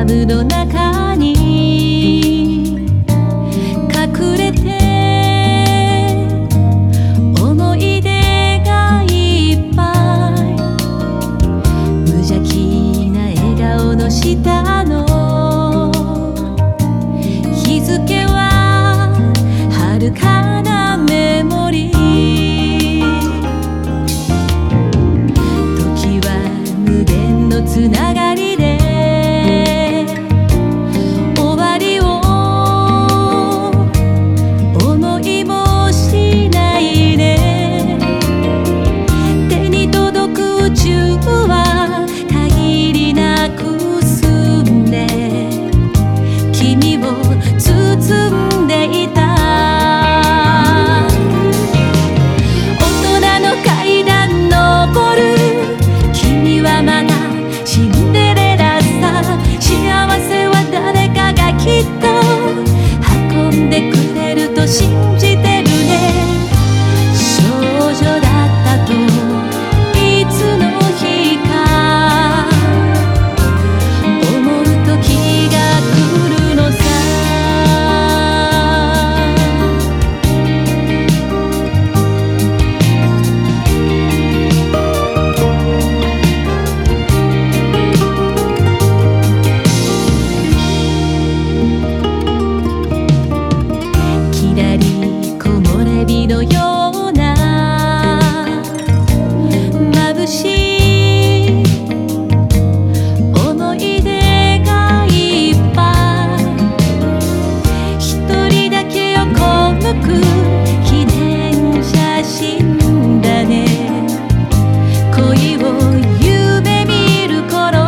ムの中に隠れて思い出がいっぱい、無邪気な笑顔の下の日付は遥かなメモリー。時は無限のつながりで終わりを思いもしないね。手に届く宇宙は限りなく澄んで君を包んでいた。大人の階段登る君はまだシンデレラさ。幸せは誰かがきっと運んでくれると信じてるね。少女だったといつの日か思う時が来るのさ。きらり木漏れ日のような眩しい思い出がいっぱい。一人だけ横向く記念写真だね。恋を夢見る頃、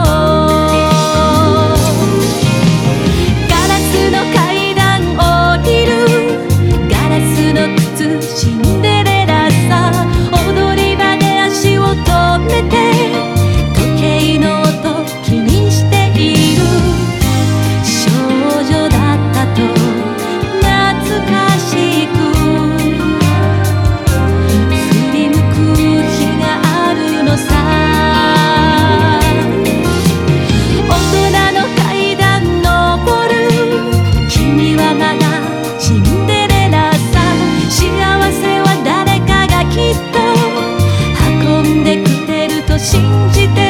ガラスの階段降りるガラスの靴シンデレラさ。踊り場で足を止めて時計の音気にしている。少女だったと懐かしく振り向く日があるのさ。大人の階段登る君はまだシンデレラさ。幸せは誰かがきっと運んでくれると信じて